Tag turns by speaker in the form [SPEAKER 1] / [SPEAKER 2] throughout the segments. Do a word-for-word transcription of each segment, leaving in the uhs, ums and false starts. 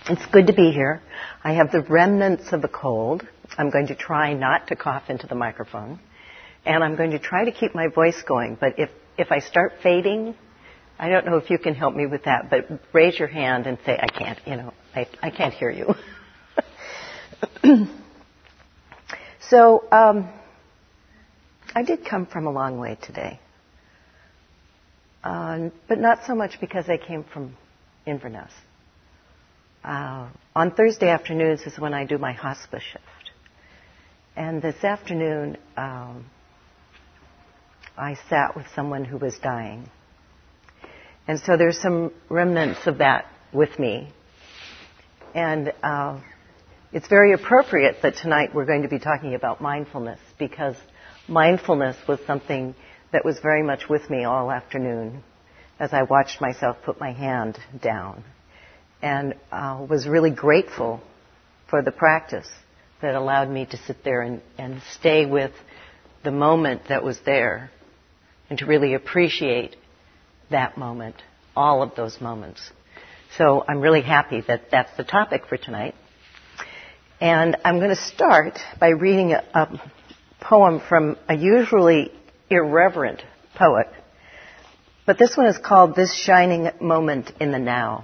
[SPEAKER 1] It's good to be here. I have the remnants of a cold. I'm going to try not to cough into the microphone. And I'm going to try to keep my voice going. But if, if I start fading, I don't know if you can help me with that, but raise your hand and say, I can't, you know, I, I can't hear you. So, um, I did come from a long way today. Uh, but not so much because I came from Inverness. Uh, on Thursday afternoons is when I do my hospice shift. And this afternoon, um, I sat with someone who was dying. And so there's some remnants of that with me. And uh, it's very appropriate that tonight we're going to be talking about mindfulness, because mindfulness was something that was very much with me all afternoon as I watched myself put my hand down. And uh, was really grateful for the practice that allowed me to sit there and, and stay with the moment that was there and to really appreciate that moment, all of those moments. So I'm really happy that that's the topic for tonight. And I'm going to start by reading a, a poem from a usually irreverent poet. But this one is called This Shining Moment in the Now.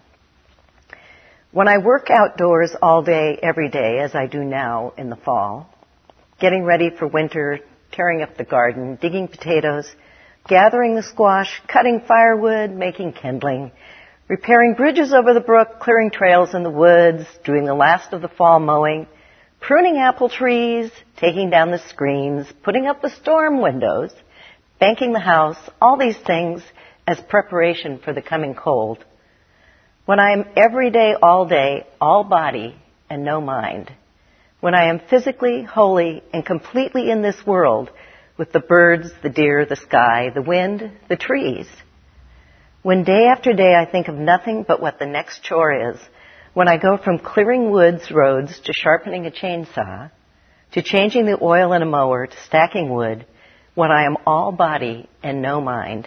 [SPEAKER 1] When I work outdoors all day, every day, as I do now in the fall, getting ready for winter, tearing up the garden, digging potatoes, gathering the squash, cutting firewood, making kindling, repairing bridges over the brook, clearing trails in the woods, doing the last of the fall mowing, pruning apple trees, taking down the screens, putting up the storm windows, banking the house, all these things as preparation for the coming cold. When I am every day, all day, all body and no mind. When I am physically, wholly, and completely in this world with the birds, the deer, the sky, the wind, the trees. When day after day I think of nothing but what the next chore is. When I go from clearing woods, roads, to sharpening a chainsaw, to changing the oil in a mower, to stacking wood. When I am all body and no mind.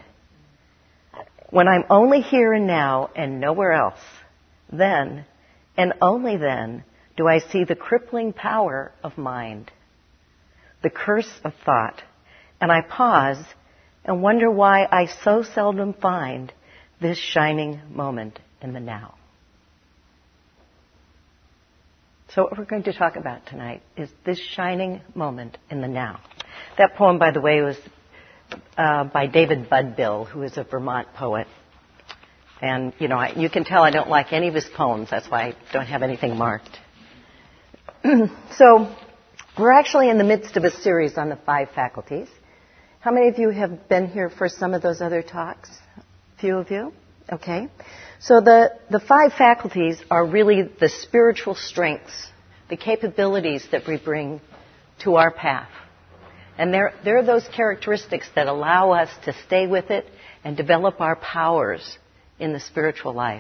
[SPEAKER 1] When I'm only here and now and nowhere else, then, and only then, do I see the crippling power of mind, the curse of thought, and I pause and wonder why I so seldom find this shining moment in the now. So what we're going to talk about tonight is this shining moment in the now. That poem, by the way, was Uh, by David Budbill, who is a Vermont poet. And, you know, I, you can tell I don't like any of his poems. That's why I don't have anything marked. So, we're actually in the midst of a series on the five faculties. How many of you have been here for some of those other talks? A few of you? Okay. So the, the five faculties are really the spiritual strengths, the capabilities that we bring to our path. And they're, they're those characteristics that allow us to stay with it and develop our powers in the spiritual life.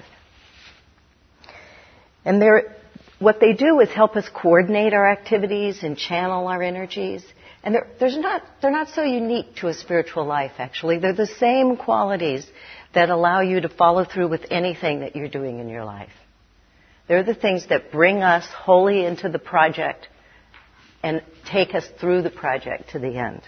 [SPEAKER 1] And they're, what they do is help us coordinate our activities and channel our energies. And they're, there's not, they're not so unique to a spiritual life, actually. They're the same qualities that allow you to follow through with anything that you're doing in your life. They're the things that bring us wholly into the project and take us through the project to the end.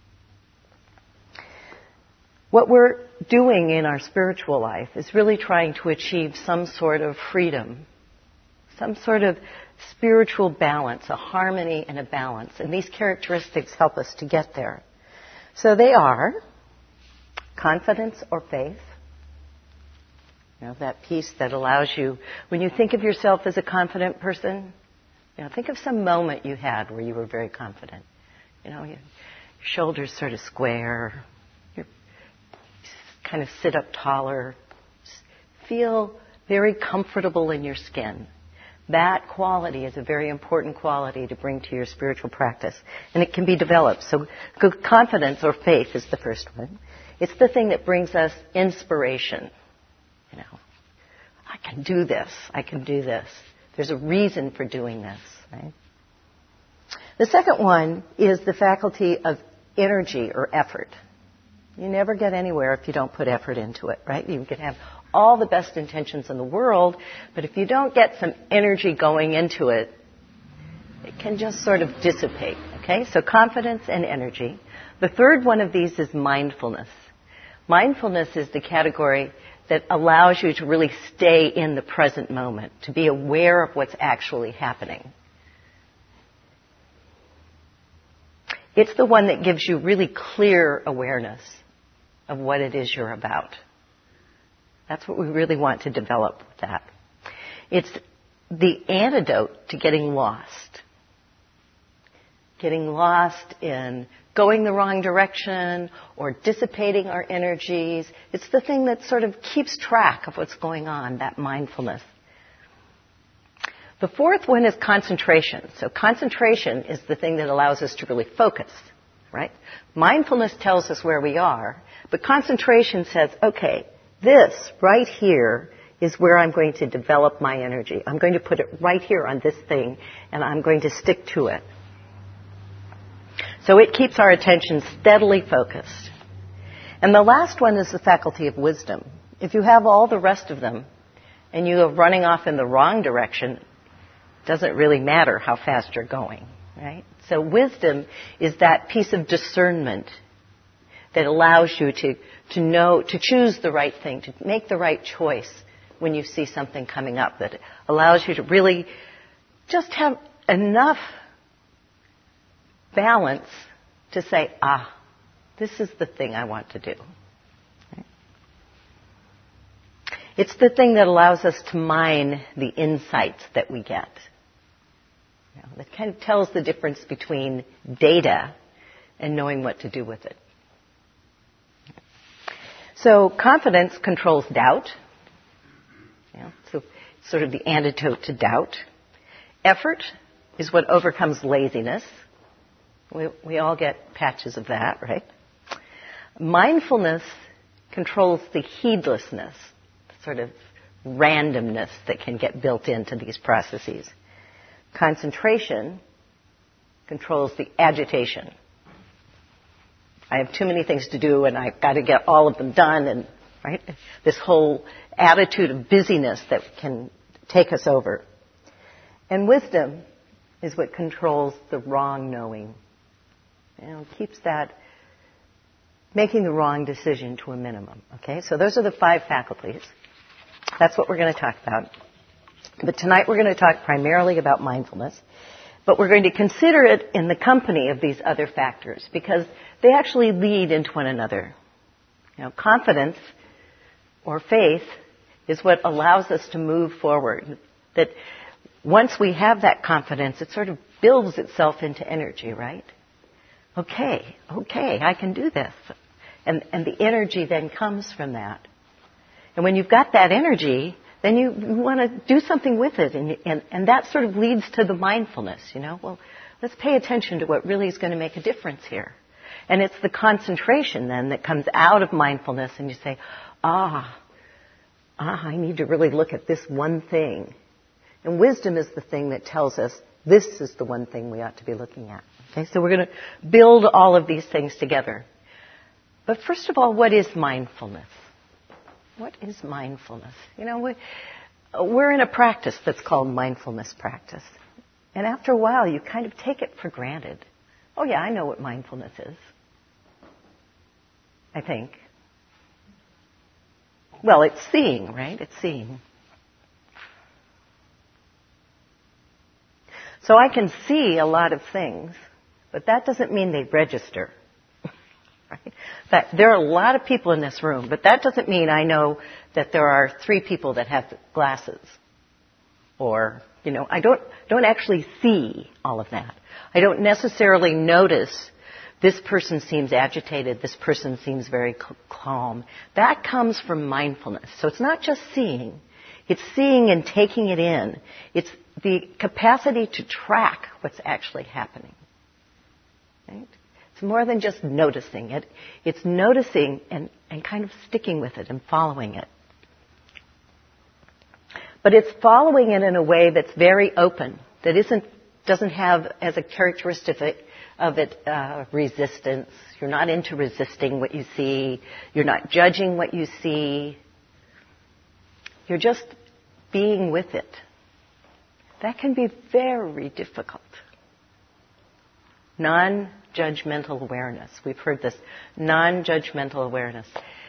[SPEAKER 1] What we're doing in our spiritual life is really trying to achieve some sort of freedom, some sort of spiritual balance, a harmony and a balance. And these characteristics help us to get there. So they are confidence or faith. You know, that piece that allows you, when you think of yourself as a confident person, you know, think of some moment you had where you were very confident. You know, your shoulders sort of square, you kind of sit up taller, feel very comfortable in your skin. That quality is a very important quality to bring to your spiritual practice, and it can be developed. So confidence or faith is the first one. It's the thing that brings us inspiration. You know, I can do this, I can do this. There's a reason for doing this, right? The second one is the faculty of energy or effort. You never get anywhere if you don't put effort into it, right? You can have all the best intentions in the world, but if you don't get some energy going into it, it can just sort of dissipate, okay? So confidence and energy. The third one of these is mindfulness. Mindfulness is the category that allows you to really stay in the present moment, to be aware of what's actually happening. It's the one that gives you really clear awareness of what it is you're about. That's what we really want to develop with that. It's the antidote to getting lost. Getting lost in going the wrong direction or dissipating our energies. It's the thing that sort of keeps track of what's going on, that mindfulness. The fourth one is concentration. So concentration is the thing that allows us to really focus, right? Mindfulness tells us where we are, but concentration says, okay, this right here is where I'm going to develop my energy. I'm going to put it right here on this thing, and I'm going to stick to it. So it keeps our attention steadily focused. And the last one is the faculty of wisdom. If you have all the rest of them, and you are running off in the wrong direction, it doesn't really matter how fast you're going, right? So wisdom is that piece of discernment that allows you to, to know, to choose the right thing, to make the right choice when you see something coming up, that allows you to really just have enough balance to say, ah, this is the thing I want to do. Okay? It's the thing that allows us to mine the insights that we get. You know, that kind of tells the difference between data and knowing what to do with it. So confidence controls doubt. You know, so it's sort of the antidote to doubt. Effort is what overcomes laziness. We, we all get patches of that, right? Mindfulness controls the heedlessness, sort of randomness that can get built into these processes. Concentration controls the agitation. I have too many things to do and I've got to get all of them done, and right? This whole attitude of busyness that can take us over. And wisdom is what controls the wrong knowing. You know, keeps that making the wrong decision to a minimum. Okay, so those are the five faculties. That's what we're going to talk about. But tonight we're going to talk primarily about mindfulness, but we're going to consider it in the company of these other factors because they actually lead into one another. You know, confidence or faith is what allows us to move forward. That once we have that confidence, it sort of builds itself into energy, right? Okay, okay, I can do this. And, and the energy then comes from that. And when you've got that energy, then you, you want to do something with it. And, and, and that sort of leads to the mindfulness, you know. Well, let's pay attention to what really is going to make a difference here. And it's the concentration then that comes out of mindfulness and you say, ah, ah, I need to really look at this one thing. And wisdom is the thing that tells us this is the one thing we ought to be looking at. Okay, so we're going to build all of these things together. But first of all, what is mindfulness? What is mindfulness? You know, we, we're in a practice that's called mindfulness practice. And after a while, you kind of take it for granted. Oh yeah, I know what mindfulness is. I think. Well, it's seeing, right? It's seeing. So I can see a lot of things, but that doesn't mean they register. Right? That there are a lot of people in this room, but that doesn't mean I know that there are three people that have glasses. Or, you know, I don't don't actually see all of that. I don't necessarily notice this person seems agitated, this person seems very calm. That comes from mindfulness. So it's not just seeing. It's seeing and taking it in. It's the capacity to track what's actually happening. Right? It's more than just noticing it. It's noticing and, and kind of sticking with it and following it. But it's following it in a way that's very open, that isn't, doesn't have as a characteristic of it uh, resistance. You're not into resisting what you see. You're not judging what you see. You're just being with it. That can be very difficult. Non-judgmental awareness. We've heard this. Non-judgmental awareness.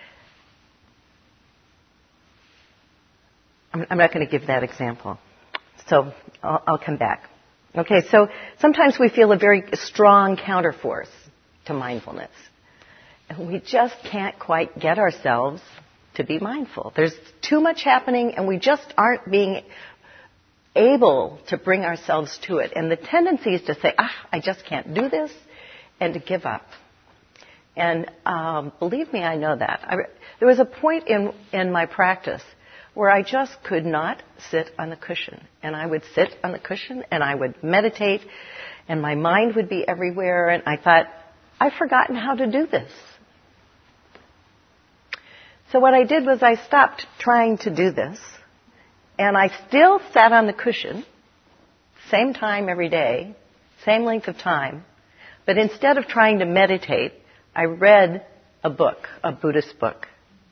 [SPEAKER 1] I'm not going to give that example. So I'll, I'll come back. Okay, so sometimes we feel a very strong counterforce to mindfulness. And we just can't quite get ourselves to be mindful. There's too much happening and we just aren't being able to bring ourselves to it. And the tendency is to say, ah, I just can't do this, and to give up. And um, believe me, I know that. I, there was a point in, in my practice where I just could not sit on the cushion. And I would sit on the cushion and I would meditate and my mind would be everywhere, and I thought, I've forgotten how to do this. So what I did was I stopped trying to do this, and I still sat on the cushion, same time every day, same length of time, but instead of trying to meditate, I read a book, a Buddhist book.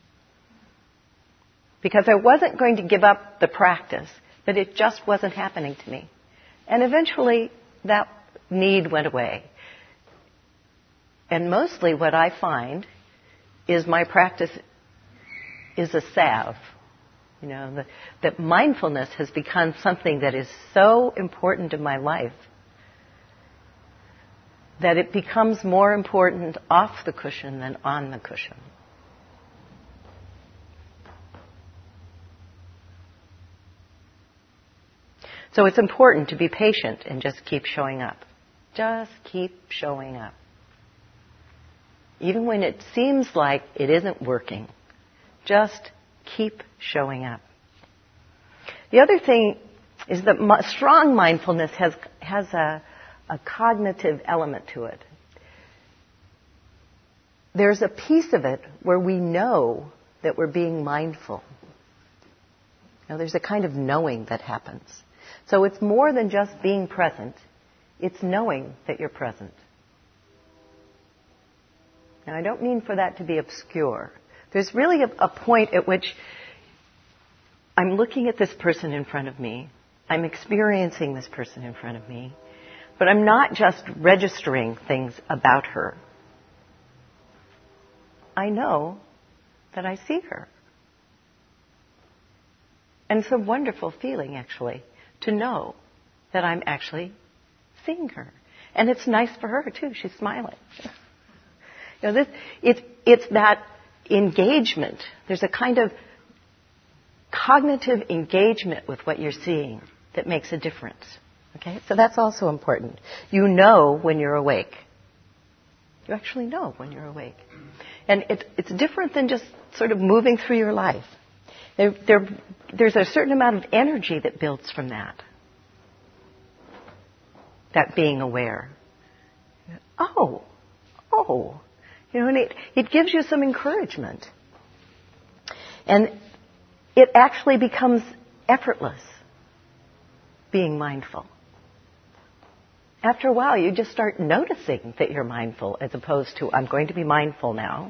[SPEAKER 1] Because I wasn't going to give up the practice, but it just wasn't happening to me. And eventually, that need went away. And mostly what I find is my practice is a salve. You know, the, that mindfulness has become something that is so important in my life that it becomes more important off the cushion than on the cushion. So it's important to be patient and just keep showing up. Just keep showing up. Even when it seems like it isn't working, just keep showing up. The other thing is that strong mindfulness has, has a, a cognitive element to it. There's a piece of it where we know that we're being mindful. Now, there's a kind of knowing that happens. So it's more than just being present. It's knowing that you're present. Now, I don't mean for that to be obscure. There's really a, a point at which I'm looking at this person in front of me. I'm experiencing this person in front of me. But I'm not just registering things about her. I know that I see her. And it's a wonderful feeling, actually, to know that I'm actually seeing her. And it's nice for her, too. She's smiling. You know, this, it's, it's that engagement. There's a kind of cognitive engagement with what you're seeing that makes a difference. Okay? So that's also important. You know when you're awake. You actually know when you're awake. And it, it's different than just sort of moving through your life. There, there, there's a certain amount of energy that builds from that. That being aware. Oh, oh. You know, and it, it gives you some encouragement. And it actually becomes effortless, being mindful. After a while, you just start noticing that you're mindful as opposed to, I'm going to be mindful now.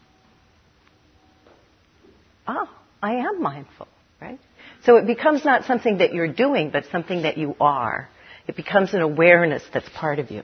[SPEAKER 1] Oh, I am mindful, right? So it becomes not something that you're doing, but something that you are. It becomes an awareness that's part of you.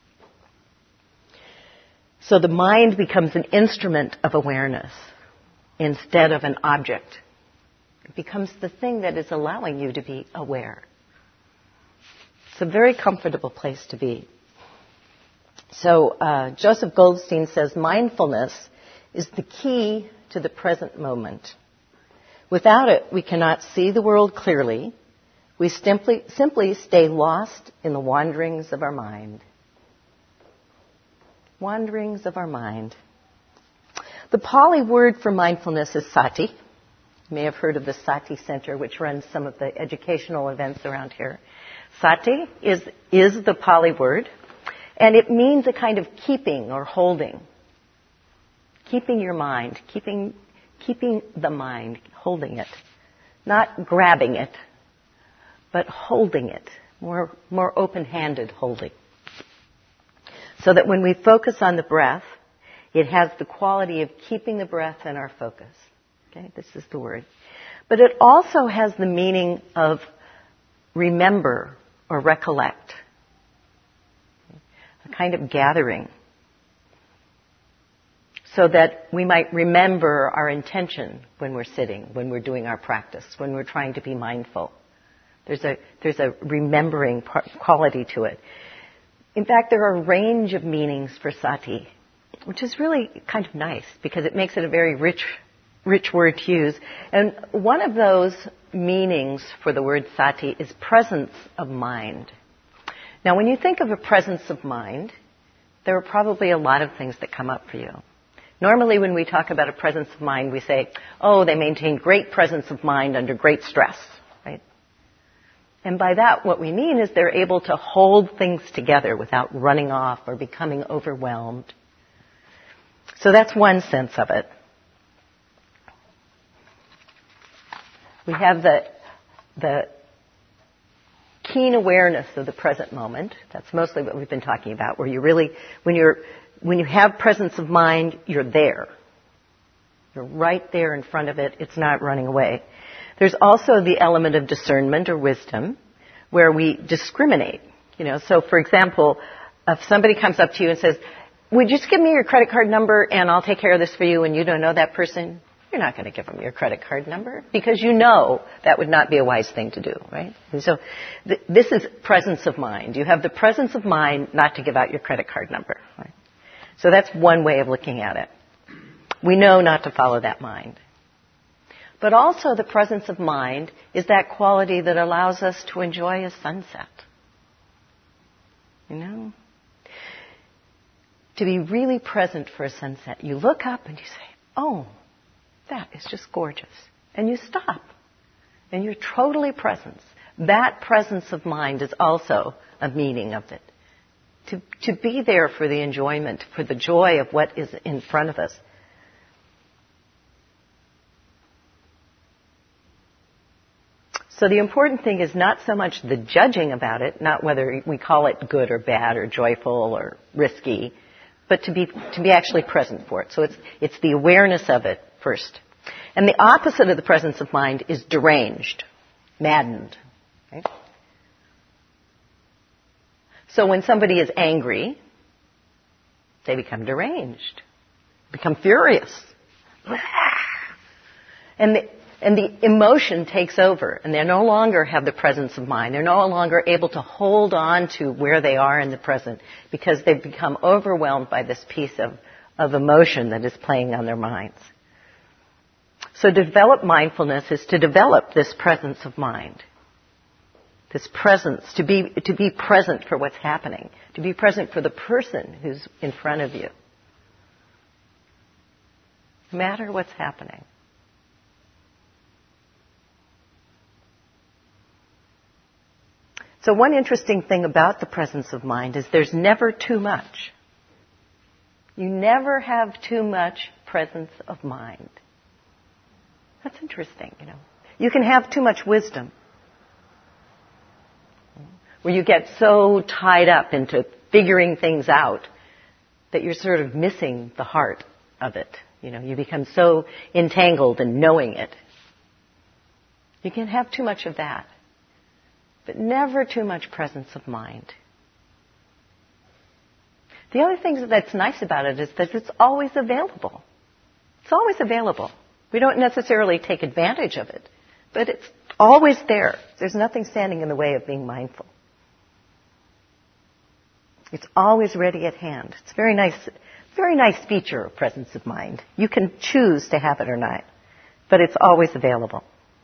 [SPEAKER 1] So the mind becomes an instrument of awareness instead of an object. It becomes the thing that is allowing you to be aware. It's a very comfortable place to be. So uh, Joseph Goldstein says, mindfulness is the key to the present moment. Without it, we cannot see the world clearly. We simply, simply stay lost in the wanderings of our mind. Wanderings of our mind. The Pali word for mindfulness is sati. You may have heard of the Sati Center, which runs some of the educational events around here. Sati is, is the Pali word, and it means a kind of keeping or holding. Keeping your mind, keeping, keeping the mind, holding it. Not grabbing it, but holding it. More, more open-handed holding. So that when we focus on the breath, it has the quality of keeping the breath in our focus. Okay, this is the word. But it also has the meaning of remember or recollect, a kind of gathering, so that we might remember our intention when we're sitting, when we're doing our practice, when we're trying to be mindful. There's a, there's a remembering quality to it. In fact, there are a range of meanings for sati, which is really kind of nice because it makes it a very rich, rich word to use. And one of those meanings for the word sati is presence of mind. Now, when you think of a presence of mind, there are probably a lot of things that come up for you. Normally, when we talk about a presence of mind, we say, oh, they maintain great presence of mind under great stress, right? And by that, what we mean is they're able to hold things together without running off or becoming overwhelmed. So that's one sense of it. We have the, the keen awareness of the present moment. That's mostly what we've been talking about, where you really, when you're, when you have presence of mind, you're there. You're right there in front of it. It's not running away. There's also the element of discernment or wisdom, where we discriminate. You know, so for example, if somebody comes up to you and says, would you just give me your credit card number and I'll take care of this for you, and you don't know that person, you're not going to give them your credit card number because you know that would not be a wise thing to do, right? And so th- this is presence of mind. You have the presence of mind not to give out your credit card number, right? So that's one way of looking at it. We know not to follow that mind. But also the presence of mind is that quality that allows us to enjoy a sunset. You know? To be really present for a sunset. You look up and you say, oh, that is just gorgeous. And you stop. And you're totally present. That presence of mind is also a meaning of it. To, to be there for the enjoyment, for the joy of what is in front of us. So the important thing is not so much the judging about it, not whether we call it good or bad or joyful or risky, but to be to be actually present for it. So it's it's the awareness of it first. And the opposite of the presence of mind is deranged, maddened. Okay? So when somebody is angry, they become deranged, become furious. And the And the emotion takes over, and they no longer have the presence of mind. They're no longer able to hold on to where they are in the present because they've become overwhelmed by this piece of, of emotion that is playing on their minds. So to develop mindfulness is to develop this presence of mind. This presence, to be, to be present for what's happening, to be present for the person who's in front of you. No matter what's happening. So one interesting thing about the presence of mind is there's never too much. You never have too much presence of mind. That's interesting, you know. You can have too much wisdom, where you get so tied up into figuring things out that you're sort of missing the heart of it. You know, you become so entangled in knowing it. You can have too much of that. But never too much presence of mind. The other thing that's nice about it is that it's always available. It's always available. We don't necessarily take advantage of it, but it's always there. There's nothing standing in the way of being mindful. It's always ready at hand. It's a very nice, very nice feature of presence of mind. You can choose to have it or not, but it's always available.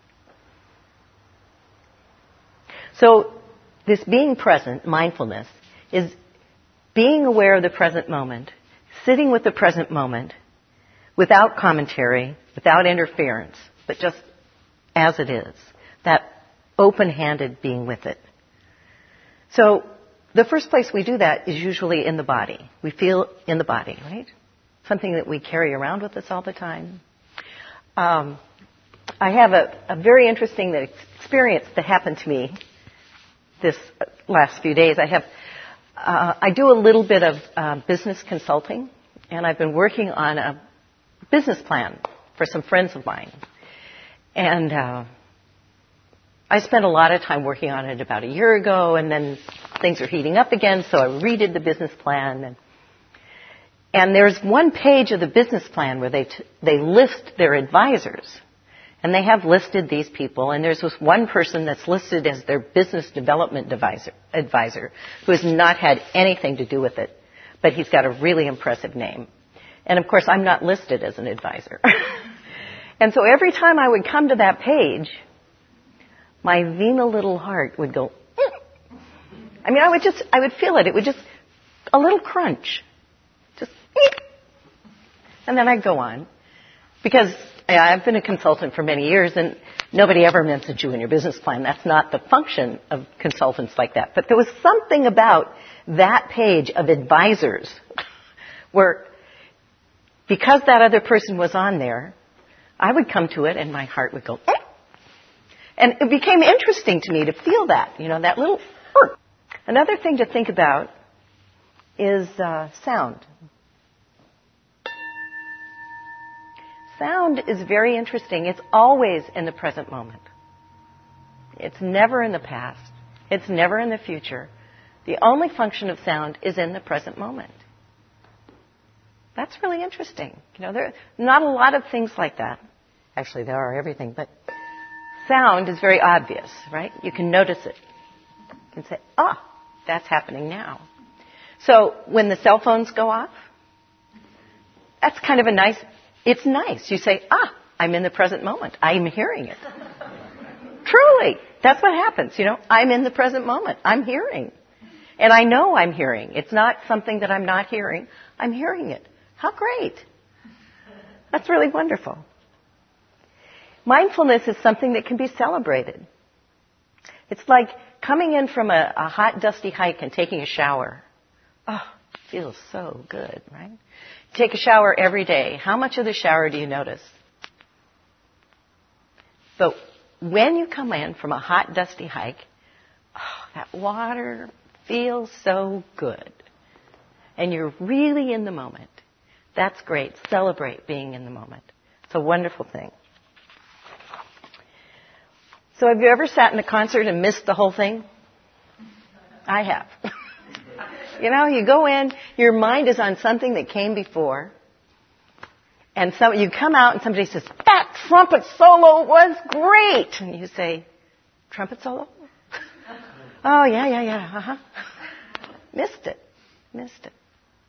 [SPEAKER 1] So this being present, mindfulness, is being aware of the present moment, sitting with the present moment, without commentary, without interference, but just as it is. That open-handed being with it. So the first place we do that is usually in the body. We feel in the body, right? Something that we carry around with us all the time. Um, I have a, a very interesting experience that happened to me this last few days. I have, uh, I do a little bit of uh, business consulting, and I've been working on a business plan for some friends of mine. And uh, I spent a lot of time working on it about a year ago, and then things are heating up again, so I redid the business plan. And, and there's one page of the business plan where they t- they list their advisors. And they have listed these people, and there's this one person that's listed as their business development advisor, advisor who has not had anything to do with it, but he's got a really impressive name. And of course, I'm not listed as an advisor. And so every time I would come to that page, my venal little heart would go, mm. I mean, I would just, I would feel it. It would just, a little crunch. Just, mm. And then I'd go on. Because I've been a consultant for many years, and nobody ever mentions you in your business plan. That's not the function of consultants like that. But there was something about that page of advisors where, because that other person was on there, I would come to it and my heart would go, eh. And it became interesting to me to feel that, you know, that little, er. Another thing to think about is uh, sound. Sound is very interesting. It's always in the present moment. It's never in the past. It's never in the future. The only function of sound is in the present moment. That's really interesting. You know, there are not a lot of things like that. Actually, there are everything, but sound is very obvious, right? You can notice it. You can say, ah, that's happening now. So when the cell phones go off, that's kind of a nice, it's nice. You say, ah, I'm in the present moment. I'm hearing it. Truly, that's what happens, you know. I'm in the present moment. I'm hearing. And I know I'm hearing. It's not something that I'm not hearing. I'm hearing it. How great. That's really wonderful. Mindfulness is something that can be celebrated. It's like coming in from a, a hot, dusty hike and taking a shower. Oh, it feels so good, right? Take a shower every day. How much of the shower do you notice? But when you come in from a hot, dusty hike, oh, that water feels so good. And you're really in the moment. That's great. Celebrate being in the moment. It's a wonderful thing. So have you ever sat in a concert and missed the whole thing? I have. You know, you go in, your mind is on something that came before, and so you come out and somebody says, that trumpet solo was great! And you say, trumpet solo? Oh, yeah, yeah, yeah, uh-huh. Missed it. Missed it.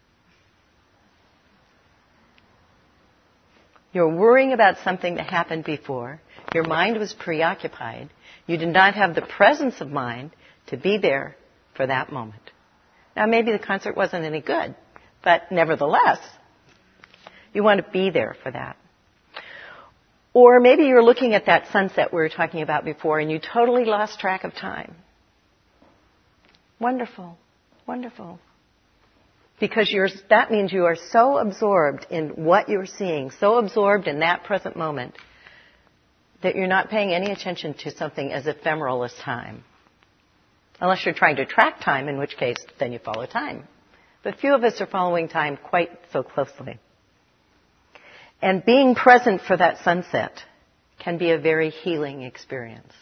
[SPEAKER 1] You're worrying about something that happened before. Your mind was preoccupied. You did not have the presence of mind to be there for that moment. Now, maybe the concert wasn't any good, but nevertheless, you want to be there for that. Or maybe you're looking at that sunset we were talking about before and you totally lost track of time. Wonderful. Wonderful. Because you're, that means you are so absorbed in what you're seeing, so absorbed in that present moment, that you're not paying any attention to something as ephemeral as time. Unless you're trying to track time, in which case, then you follow time. But few of us are following time quite so closely. And being present for that sunset can be a very healing experience.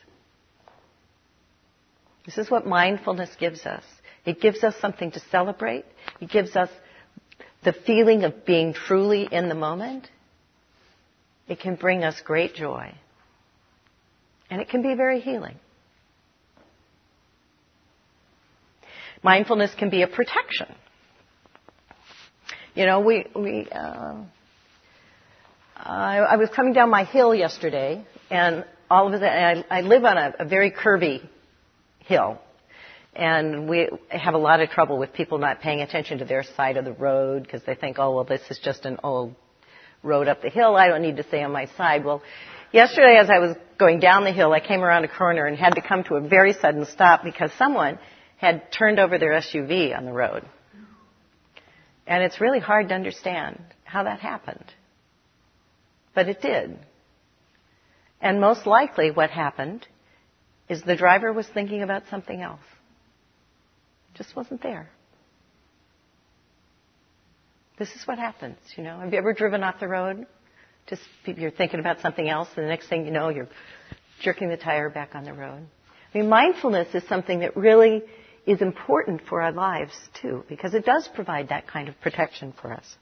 [SPEAKER 1] This is what mindfulness gives us. It gives us something to celebrate. It gives us the feeling of being truly in the moment. It can bring us great joy. And it can be very healing. Mindfulness can be a protection. You know, we, we, uh, I, I was coming down my hill yesterday, and all of a sudden, I, I live on a, a very curvy hill. And we have a lot of trouble with people not paying attention to their side of the road because they think, oh, well, this is just an old road up the hill. I don't need to stay on my side. Well, yesterday as I was going down the hill, I came around a corner and had to come to a very sudden stop because someone had turned over their S U V on the road. And it's really hard to understand how that happened. But it did. And most likely what happened is the driver was thinking about something else. Just wasn't there. This is what happens, you know. Have you ever driven off the road Just you're thinking about something else, and the next thing you know, you're jerking the tire back on the road. I mean, mindfulness is something that really is important for our lives, too, because it does provide that kind of protection for us.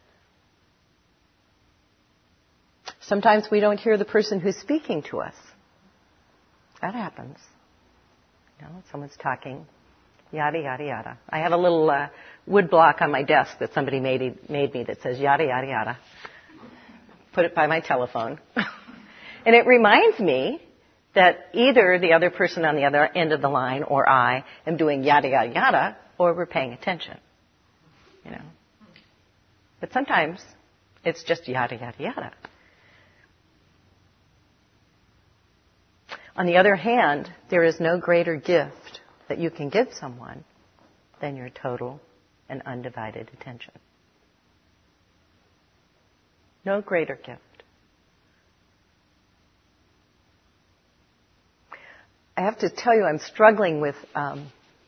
[SPEAKER 1] Sometimes we don't hear the person who's speaking to us. That happens. You know, someone's talking, yada, yada, yada. I have a little uh, wood block on my desk that somebody made, made me that says yada, yada, yada. Put it by my telephone. And it reminds me that either the other person on the other end of the line or I am doing yada, yada, yada, or we're paying attention. You know. But sometimes it's just yada, yada, yada. On the other hand, there is no greater gift that you can give someone than your total and undivided attention. No greater gift. I have to tell you, I'm struggling with um,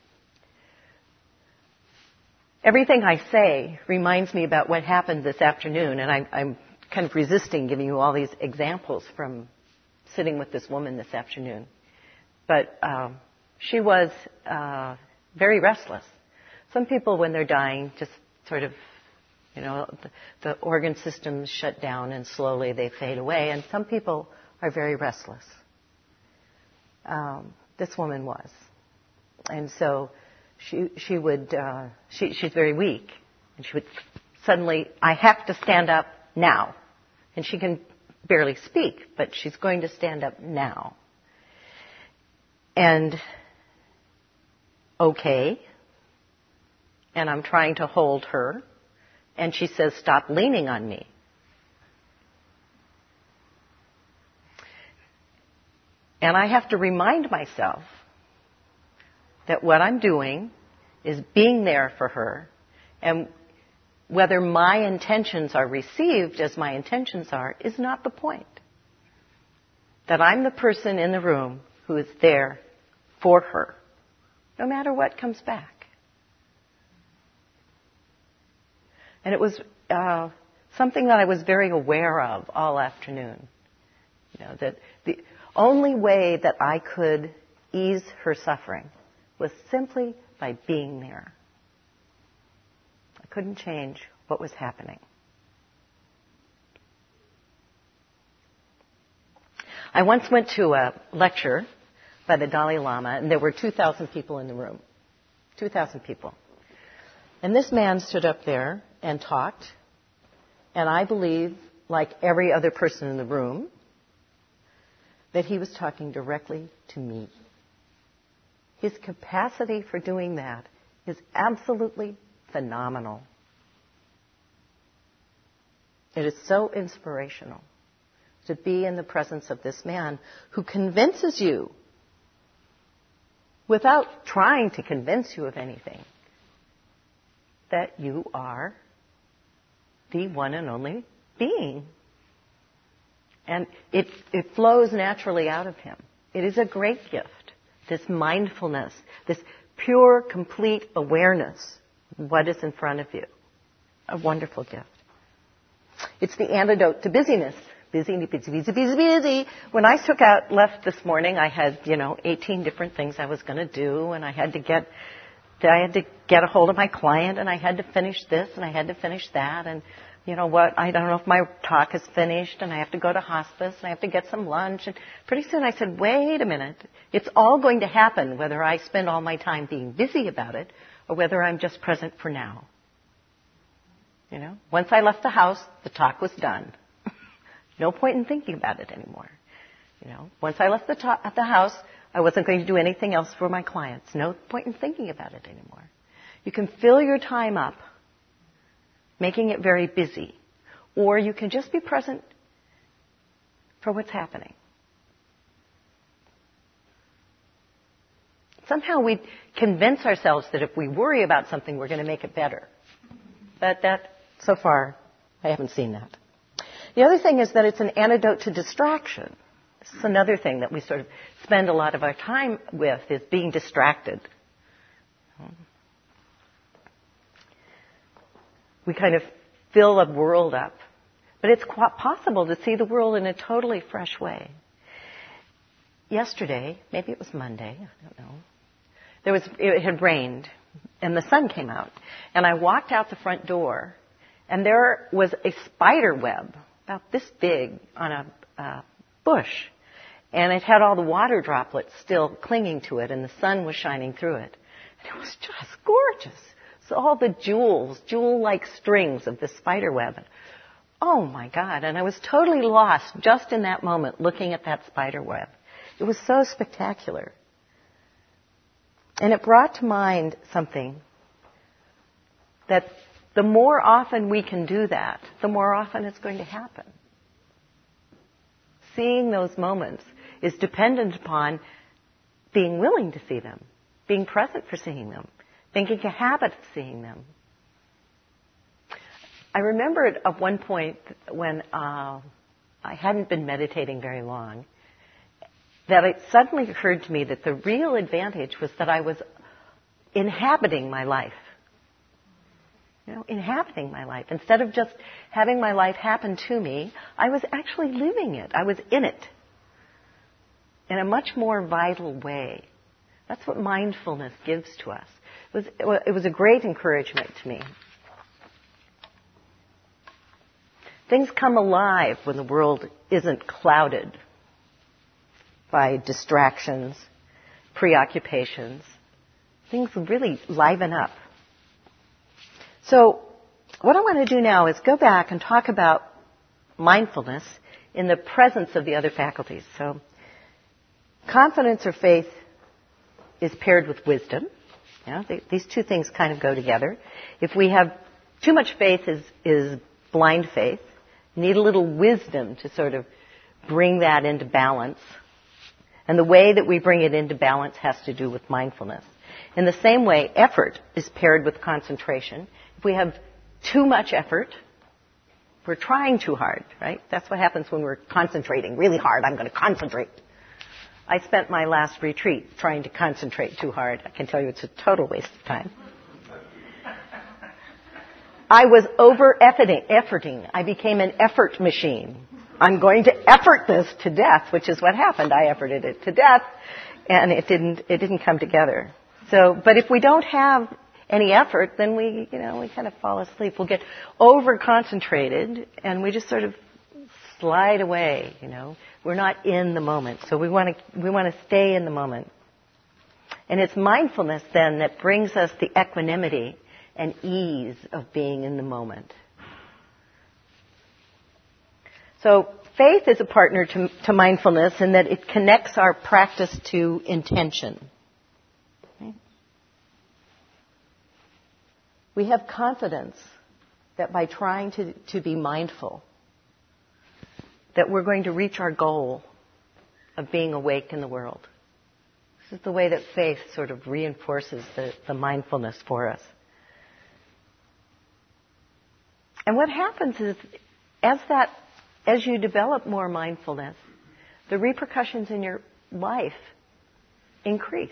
[SPEAKER 1] everything I say reminds me about what happened this afternoon, and I, I'm kind of resisting giving you all these examples from sitting with this woman this afternoon. But um, she was uh, very restless. Some people, when they're dying, just sort of, you know, the, the organ systems shut down and slowly they fade away. And some people are very restless. Um, this woman was. And so she she would, uh, she, she's very weak. And she would suddenly, I have to stand up now. And she can barely speak, but she's going to stand up now. And, okay. And I'm trying to hold her. And she says, stop leaning on me. And I have to remind myself that what I'm doing is being there for her. And whether my intentions are received as my intentions are is not the point. That I'm the person in the room who is there for her, no matter what comes back. And it was uh, something that I was very aware of all afternoon. You know, that the only way that I could ease her suffering was simply by being there. I couldn't change what was happening. I once went to a lecture by the Dalai Lama, and there were two thousand people in the room. two thousand people. And this man stood up there and talked, and I believe, like every other person in the room, that he was talking directly to me. His capacity for doing that is absolutely phenomenal. It is so inspirational to be in the presence of this man who convinces you, without trying to convince you of anything, that you are the one and only being. And it, it flows naturally out of him. It is a great gift, this mindfulness, this pure, complete awareness of what is in front of you. A wonderful gift. It's the antidote to busyness. Busy, busy, busy, busy, busy. When I took out, left this morning, I had, you know, eighteen different things I was going to do, and I had to get, I had to get a hold of my client, and I had to finish this, and I had to finish that, and you know what, I don't know if my talk is finished, and I have to go to hospice, and I have to get some lunch, and pretty soon I said, wait a minute, it's all going to happen whether I spend all my time being busy about it, or whether I'm just present for now. You know, once I left the house, the talk was done. No point in thinking about it anymore. You know, once I left the, to- at the house, I wasn't going to do anything else for my clients. No point in thinking about it anymore. You can fill your time up, making it very busy, or you can just be present for what's happening. Somehow we convince ourselves that if we worry about something, we're going to make it better. But that, so far, I haven't seen that. The other thing is that it's an antidote to distraction. This is another thing that we sort of spend a lot of our time with, is being distracted. We kind of fill a world up But it's quite possible to see the world in a totally fresh way. Yesterday, maybe it was Monday, I don't know, there was, it had rained and the sun came out. And I walked out the front door and there was a spider web about this big on a uh, bush. And it had all the water droplets still clinging to it and the sun was shining through it. And it was just gorgeous. So all the jewels, jewel-like strings of the spider web. Oh my God. And I was totally lost just in that moment looking at that spider web. It was so spectacular. And it brought to mind something that the more often we can do that, the more often it's going to happen. Seeing those moments is dependent upon being willing to see them, being present for seeing them, making a habit of seeing them. I remember at one point when uh, I hadn't been meditating very long, that it suddenly occurred to me that the real advantage was that I was inhabiting my life. You know, inhabiting my life. Instead of just having my life happen to me, I was actually living it. I was in it in a much more vital way. That's what mindfulness gives to us. It was, it was a great encouragement to me. Things come alive when the world isn't clouded by distractions, preoccupations. Things really liven up. So what I want to do now is go back and talk about mindfulness in the presence of the other faculties. So confidence or faith is paired with wisdom. You know, they, these two things kind of go together. If we have too much faith is, is blind faith. Need a little wisdom to sort of bring that into balance. And the way that we bring it into balance has to do with mindfulness. In the same way, effort is paired with concentration. If we have too much effort, we're trying too hard, right? That's what happens when we're concentrating really hard. I'm going to concentrate. I spent my last retreat trying to concentrate too hard. I can tell you it's a total waste of time. I was over-efforting. efforting. I became an effort machine. I'm going to effort this to death, which is what happened. I efforted it to death, and it didn't, it didn't come together. So, but if we don't have any effort, then we, you know, we kind of fall asleep. We'll get over-concentrated, and we just sort of slide away, you know. We're not in the moment. So we want to, we want to stay in the moment. And it's mindfulness then that brings us the equanimity and ease of being in the moment. So faith is a partner to, to mindfulness in that it connects our practice to intention. Okay? We have confidence that by trying to, to be mindful, that we're going to reach our goal of being awake in the world. This is the way that faith sort of reinforces the, the mindfulness for us. And what happens is, as that, as you develop more mindfulness, the repercussions in your life increase.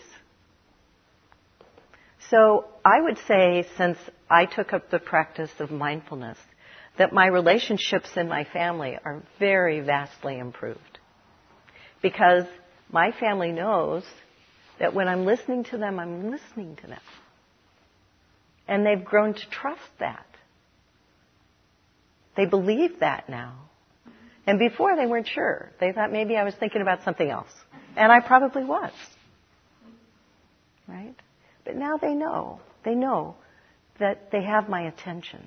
[SPEAKER 1] So I would say, since I took up the practice of mindfulness, that my relationships in my family are very vastly improved. Because my family knows that when I'm listening to them, I'm listening to them. And they've grown to trust that. They believe that now. And before they weren't sure. They thought maybe I was thinking about something else. And I probably was. Right? But now they know. They know that they have my attention.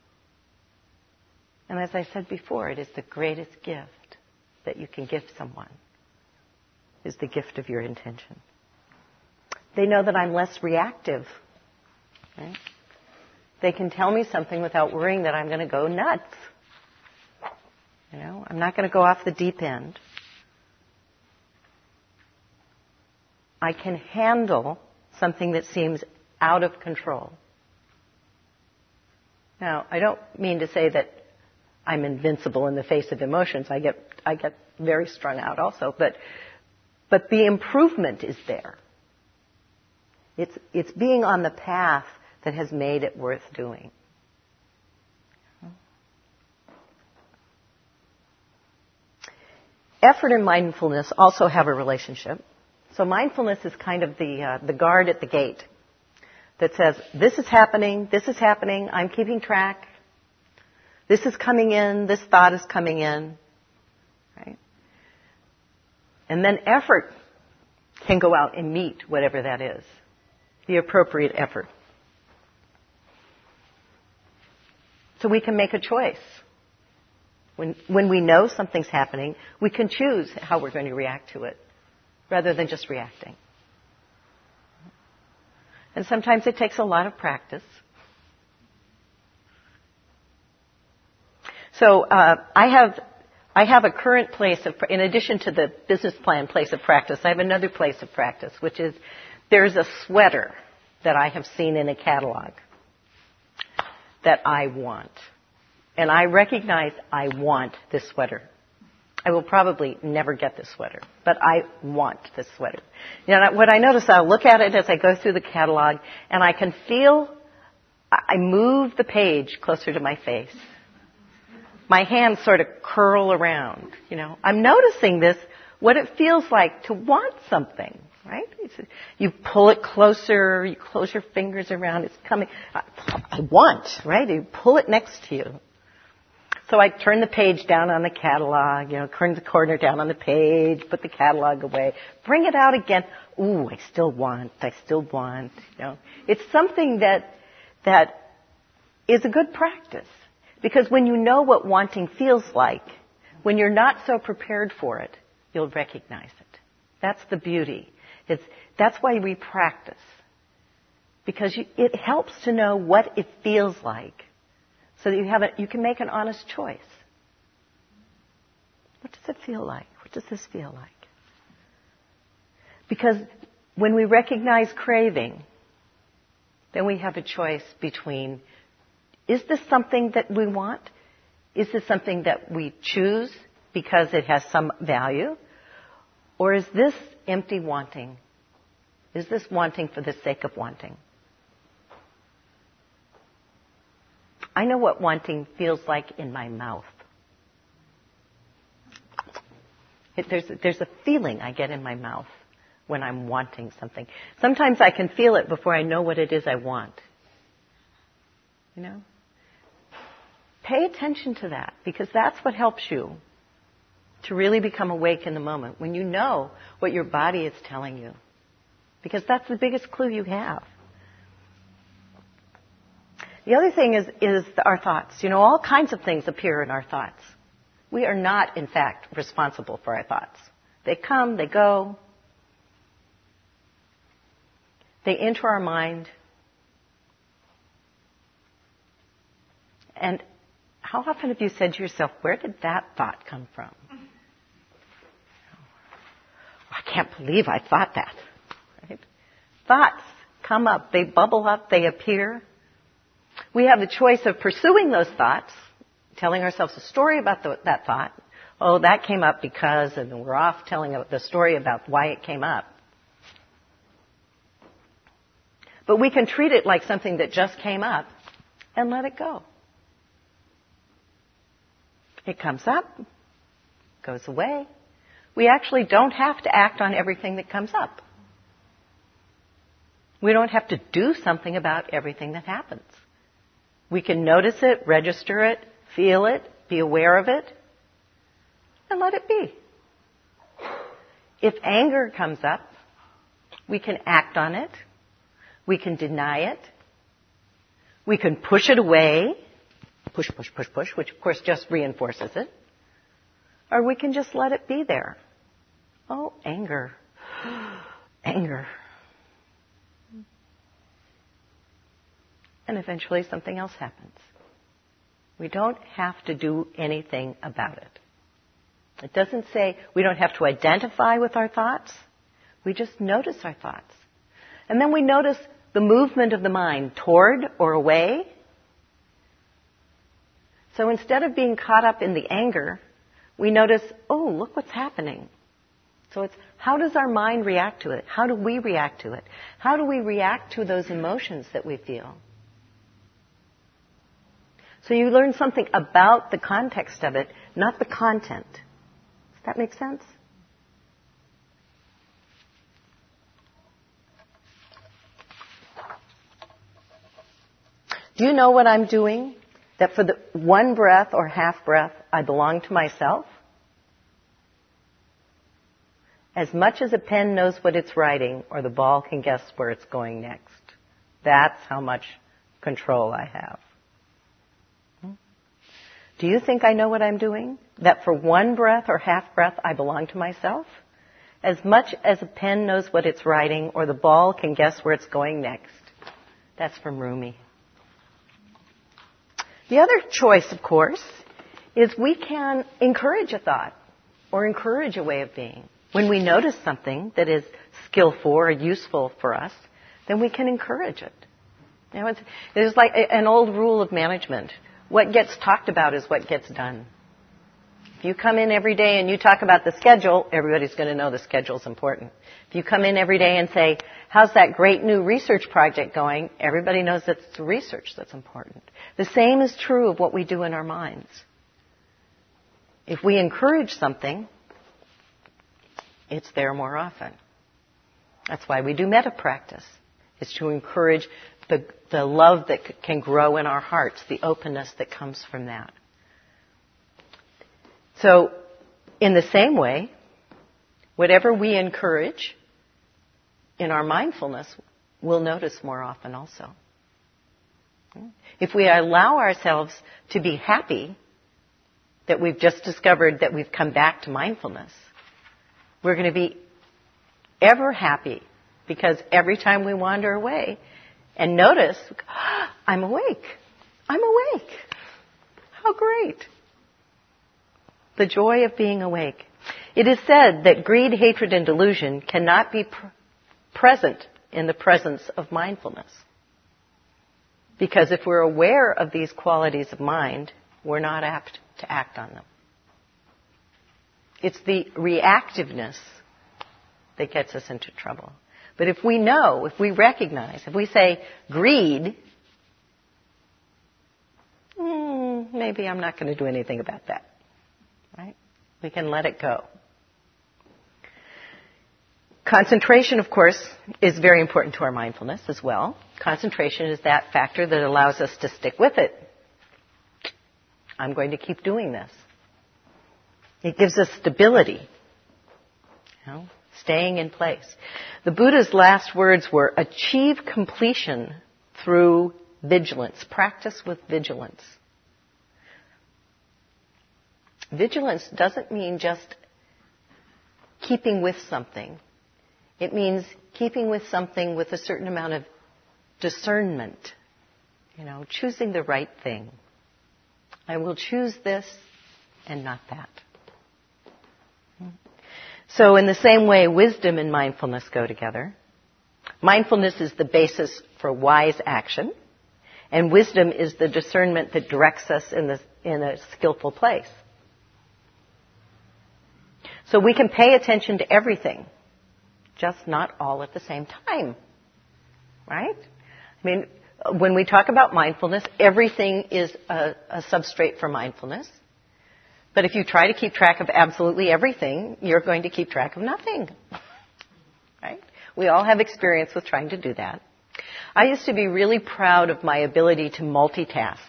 [SPEAKER 1] And as I said before, it is the greatest gift that you can give someone, is the gift of your intention. They know that I'm less reactive. Right? They can tell me something without worrying that I'm going to go nuts. You know, I'm not going to go off the deep end. I can handle something that seems out of control. Now, I don't mean to say that I'm invincible in the face of emotions. I get I get very strung out also, but but the improvement is there. It's it's being on the path that has made it worth doing. effort and mindfulness also have a relationship. So mindfulness is kind of the uh, the guard at the gate that says, this is happening, this is happening, I'm keeping track, this is coming in, this thought is coming in, right? And then effort can go out and meet whatever that is, the appropriate effort. So we can make a choice. When, when we know something's happening, we can choose how we're going to react to it, rather than just reacting. And sometimes it takes a lot of practice. So uh, I have I have a current place of, in addition to the business plan place of practice, I have another place of practice, which is there's a sweater that I have seen in a catalog that I want. And I recognize I want this sweater. I will probably never get this sweater, but I want this sweater. You know, what I notice, I'll look at it as I go through the catalog, and I can feel, I move the page closer to my face. My hands sort of curl around, you know. I'm noticing this, what it feels like to want something, right? It's, you pull it closer, you close your fingers around, it's coming. I, I want, right? You pull it next to you. So I turn the page down on the catalog, you know, turn the corner down on the page, put the catalog away, bring it out again. Ooh, I still want, I still want, you know. It's something that, that is a good practice. Because when you know what wanting feels like, when you're not so prepared for it, you'll recognize it. That's the beauty. It's, that's why we practice. Because you, it helps to know what it feels like, so that you have a, you can make an honest choice. What does it feel like? What does this feel like? Because when we recognize craving, then we have a choice between, is this something that we want? Is this something that we choose because it has some value? Or is this empty wanting? Is this wanting for the sake of wanting? I know what wanting feels like in my mouth. It, there's, there's a feeling I get in my mouth when I'm wanting something. Sometimes I can feel it before I know what it is I want. You know? Pay attention to that, because that's what helps you to really become awake in the moment, when you know what your body is telling you. Because that's the biggest clue you have. The other thing is, is our thoughts. You know, all kinds of things appear in our thoughts. We are not, in fact, responsible for our thoughts. They come, they go. They enter our mind. And how often have you said to yourself, where did that thought come from? I can't believe I thought that. Right? Thoughts come up, they bubble up, they appear. We have the choice of pursuing those thoughts, telling ourselves a story about the, that thought. Oh, that came up because, and then we're off telling the story about why it came up. But we can treat it like something that just came up and let it go. It comes up, goes away. We actually don't have to act on everything that comes up. We don't have to do something about everything that happens. We can notice it, register it, feel it, be aware of it, and let it be. If anger comes up, we can act on it. We can deny it. We can push it away. Push, push, push, push, which of course just reinforces it. Or we can just let it be there. Oh, anger. Anger. And eventually something else happens. We don't have to do anything about it. It doesn't say we don't have to identify with our thoughts. We just notice our thoughts. And then we notice the movement of the mind toward or away. So instead of being caught up in the anger, we notice, oh, look what's happening. So it's, how does our mind react to it? How do we react to it? How do we react to those emotions that we feel? So you learn something about the context of it, not the content. That makes sense? Do you know what I'm doing? That for the one breath or half breath, I belong to myself? As much as a pen knows what it's writing, or the ball can guess where it's going next. That's how much control I have. Do you think I know what I'm doing? That for one breath or half breath, I belong to myself? As much as a pen knows what it's writing, or the ball can guess where it's going next. That's from Rumi. The other choice, of course, is we can encourage a thought or encourage a way of being. When we notice something that is skillful or useful for us, then we can encourage it. You know, it's, it's like an old rule of management. What gets talked about is what gets done. If you come in every day and you talk about the schedule, everybody's going to know the schedule's important. If you come in every day and say, how's that great new research project going? Everybody knows that it's the research that's important. The same is true of what we do in our minds. If we encourage something, it's there more often. That's why we do metta practice. It's to encourage the, the love that c- can grow in our hearts, the openness that comes from that. So, in the same way, whatever we encourage in our mindfulness, we'll notice more often also. If we allow ourselves to be happy that we've just discovered that we've come back to mindfulness, we're going to be ever happy because every time we wander away and notice, oh, I'm awake. I'm awake. How great. The joy of being awake. It is said that greed, hatred, and delusion cannot be pr- present in the presence of mindfulness. Because if we're aware of these qualities of mind, we're not apt to act on them. It's the reactiveness that gets us into trouble. But if we know, if we recognize, if we say greed, mm, maybe I'm not going to do anything about that. Right? We can let it go. Concentration, of course, is very important to our mindfulness as well. Concentration is that factor that allows us to stick with it. I'm going to keep doing this. It gives us stability, you know, staying in place. The Buddha's last words were, achieve completion through vigilance. Practice with vigilance. Vigilance doesn't mean just keeping with something. It means keeping with something with a certain amount of discernment. You know, choosing the right thing. I will choose this and not that. So in the same way, wisdom and mindfulness go together. Mindfulness is the basis for wise action, and wisdom is the discernment that directs us in, the, in a skillful place. So we can pay attention to everything, just not all at the same time. Right? I mean, when we talk about mindfulness, everything is a, a substrate for mindfulness. But if you try to keep track of absolutely everything, you're going to keep track of nothing. Right? We all have experience with trying to do that. I used to be really proud of my ability to multitask.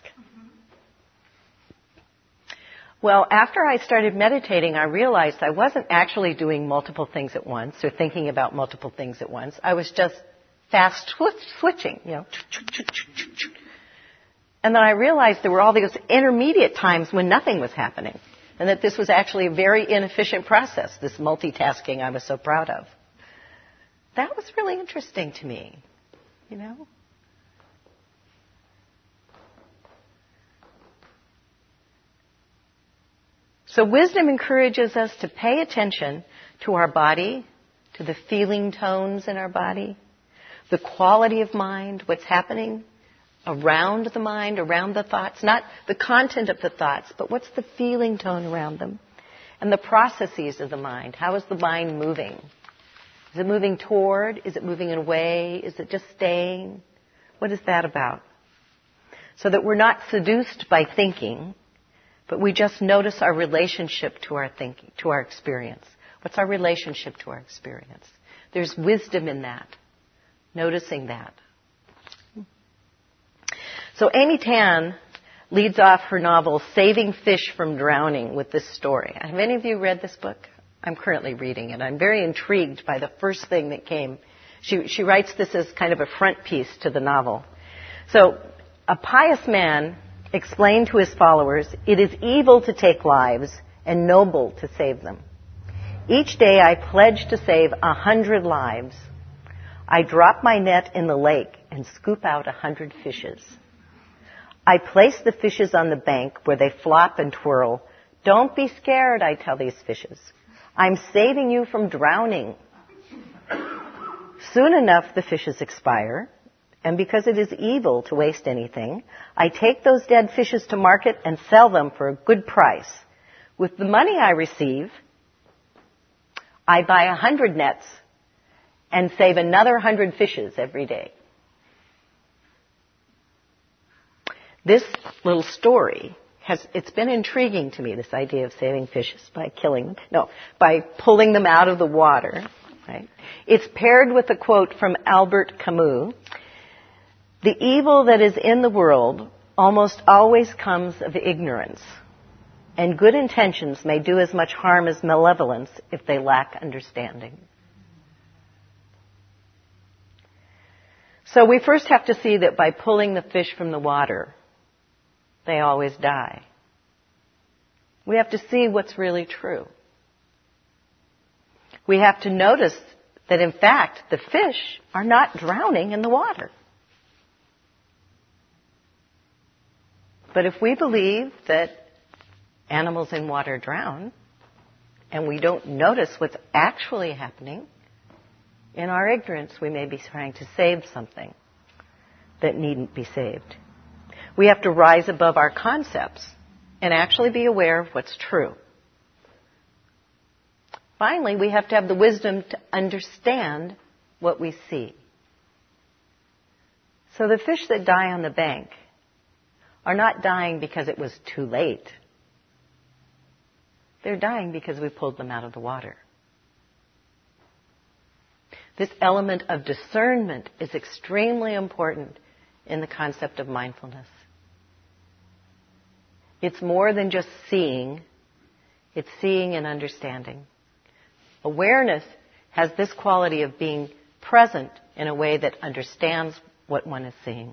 [SPEAKER 1] Well, after I started meditating, I realized I wasn't actually doing multiple things at once or thinking about multiple things at once. I was just fast switching, you know. And then I realized there were all these intermediate times when nothing was happening, and that this was actually a very inefficient process, this multitasking I was so proud of. That was really interesting to me, you know. So wisdom encourages us to pay attention to our body, to the feeling tones in our body, the quality of mind, what's happening around the mind, around the thoughts, not the content of the thoughts, but what's the feeling tone around them, and the processes of the mind. How is the mind moving? Is it moving toward? Is it moving away? Is it just staying? What is that about? So that we're not seduced by thinking, but we just notice our relationship to our thinking, to our experience. What's our relationship to our experience? There's wisdom in that, noticing that. So Amy Tan leads off her novel, Saving Fish from Drowning, with this story. Have any of you read this book? I'm currently reading it. I'm very intrigued by the first thing that came. She, she writes this as kind of a front piece to the novel. So, a pious man explained to his followers, it is evil to take lives and noble to save them. Each day I pledge to save a hundred lives. I drop my net in the lake and scoop out a hundred fishes. I place the fishes on the bank where they flop and twirl. Don't be scared, I tell these fishes. I'm saving you from drowning. Soon enough, the fishes expire, and because it is evil to waste anything, I take those dead fishes to market and sell them for a good price. With the money I receive, I buy a hundred nets and save another hundred fishes every day. This little story has, it's been intriguing to me, this idea of saving fishes by killing them. No, by pulling them out of the water. Right? It's paired with a quote from Albert Camus. The evil that is in the world almost always comes of ignorance, and good intentions may do as much harm as malevolence if they lack understanding. So we first have to see that by pulling the fish from the water, they always die. We have to see what's really true. We have to notice that, in fact, the fish are not drowning in the water. But if we believe that animals in water drown, and we don't notice what's actually happening, in our ignorance we may be trying to save something that needn't be saved. We have to rise above our concepts and actually be aware of what's true. Finally, we have to have the wisdom to understand what we see. So the fish that die on the bank are not dying because it was too late. They're dying because we pulled them out of the water. This element of discernment is extremely important in the concept of mindfulness. It's more than just seeing. It's seeing and understanding. Awareness has this quality of being present in a way that understands what one is seeing.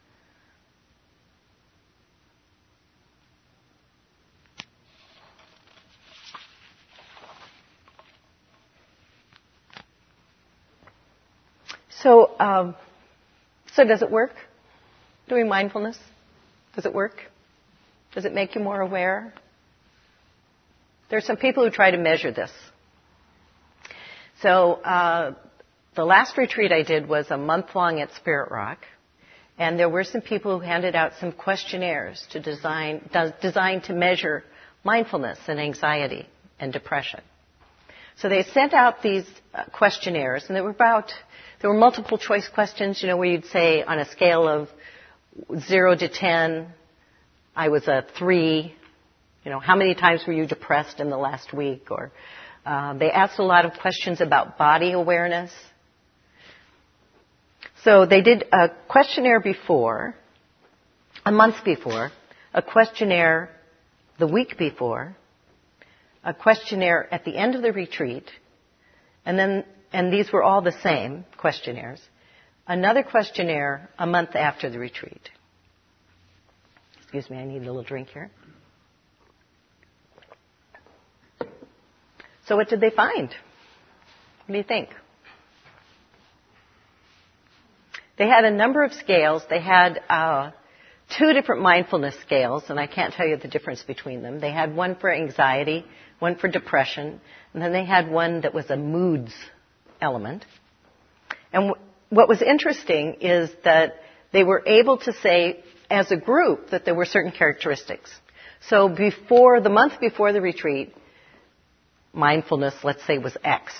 [SPEAKER 1] So, um, so does it work? Doing mindfulness? Does it work? Does it make you more aware? There are some people who try to measure this. So, uh, the last retreat I did was a month long at Spirit Rock, and there were some people who handed out some questionnaires to design, designed to measure mindfulness and anxiety and depression. So they sent out these uh, questionnaires, and there were about, there were multiple choice questions, you know, where you'd say on a scale of zero to ten, I was a three, you know, how many times were you depressed in the last week? Or uh, they asked a lot of questions about body awareness. So they did a questionnaire before, a month before, a questionnaire the week before, a questionnaire at the end of the retreat, and then, and these were all the same questionnaires, another questionnaire a month after the retreat. Excuse me, I need a little drink here. So what did they find? What do you think? They had a number of scales. They had uh, two different mindfulness scales, and I can't tell you the difference between them. They had one for anxiety, one for depression, and then they had one that was a moods element. And w- what was interesting is that they were able to say, as a group, that there were certain characteristics. So before, the month before the retreat, mindfulness, let's say, was X.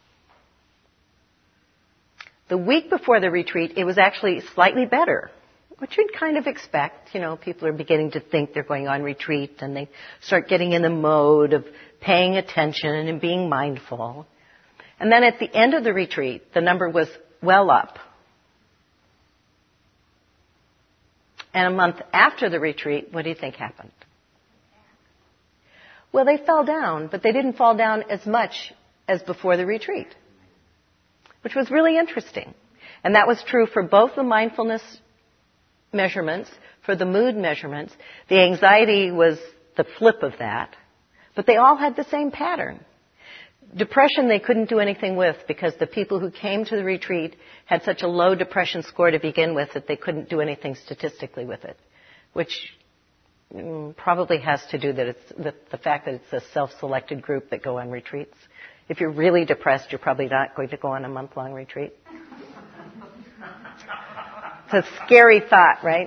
[SPEAKER 1] The week before the retreat, it was actually slightly better. which you'd kind of expect. You know, people are beginning to think they're going on retreat, and they start getting in the mode of paying attention and being mindful. And then at the end of the retreat, the number was well up. And a month after the retreat, what do you think happened? Well, they fell down, but they didn't fall down as much as before the retreat, which was really interesting. And that was true for both the mindfulness measurements, for the mood measurements. The anxiety was the flip of that, but they all had the same pattern. Depression they couldn't do anything with because the people who came to the retreat had such a low depression score to begin with that they couldn't do anything statistically with it, which mm, probably has to do that it's, with the fact that it's a self-selected group that go on retreats. If you're really depressed, you're probably not going to go on a month-long retreat. It's a scary thought, right?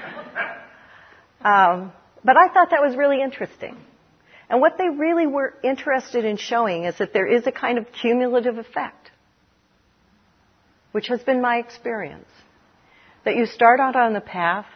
[SPEAKER 1] um, but I thought that was really interesting. And what they really were interested in showing is that there is a kind of cumulative effect, which has been my experience. That you start out on the path,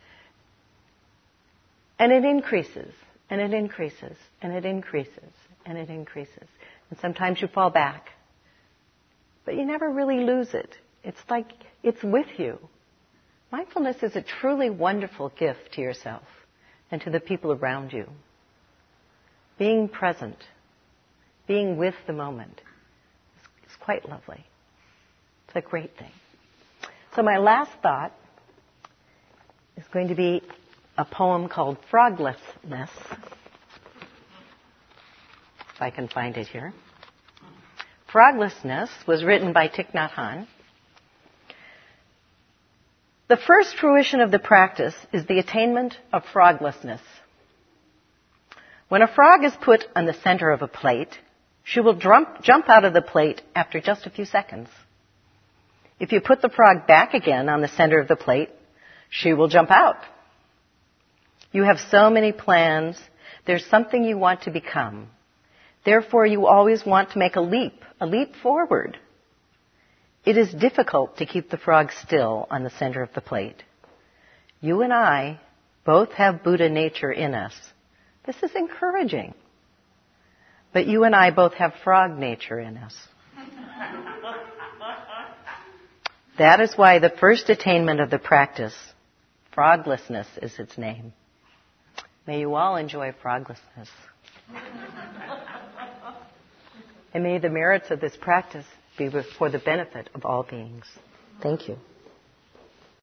[SPEAKER 1] and it increases, and it increases, and it increases, and it increases. And sometimes you fall back. But you never really lose it. It's like it's with you. Mindfulness is a truly wonderful gift to yourself and to the people around you. Being present, being with the moment is quite lovely. It's a great thing. So my last thought is going to be a poem called Froglessness, if I can find it here. Froglessness was written by Thich Nhat Hanh. The first fruition of the practice is the attainment of froglessness. When a frog is put on the center of a plate, she will jump, jump out of the plate after just a few seconds. If you put the frog back again on the center of the plate, she will jump out. You have so many plans. There's something you want to become. Therefore, you always want to make a leap, a leap forward. It is difficult to keep the frog still on the center of the plate. You and I both have Buddha nature in us. This is encouraging. But you and I both have frog nature in us. That is why the first attainment of the practice, froglessness is its name. May you all enjoy froglessness. And may the merits of this practice be for the benefit of all beings. Thank you.